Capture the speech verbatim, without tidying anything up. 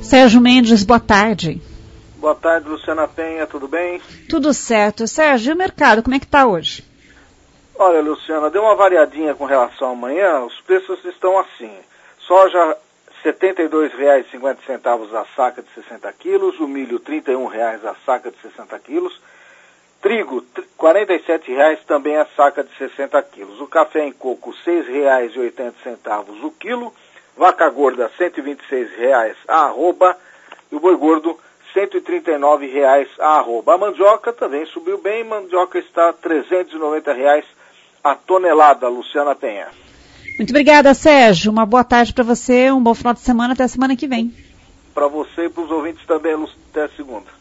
Sérgio Mendes, boa tarde. Boa tarde, Luciana Penha, tudo bem? Tudo certo. Sérgio, e o mercado, como é que está hoje? Olha, Luciana, deu uma variadinha com relação a amanhã, os preços estão assim. Soja, setenta e dois reais e cinquenta centavos a saca de sessenta quilos, o milho, trinta e um reais a saca de sessenta quilos, trigo, quarenta e sete reais também a saca de sessenta quilos, o café em coco, seis reais e oitenta centavos o quilo, vaca gorda, cento e vinte e seis reais a arroba, e o boi gordo, cento e trinta e nove reais a arroba. A mandioca também subiu bem, mandioca está trezentos e noventa reais a tonelada, Luciana Penha. Muito obrigada, Sérgio. Uma boa tarde para você, um bom final de semana, até a semana que vem. Para você e para os ouvintes também, até segunda.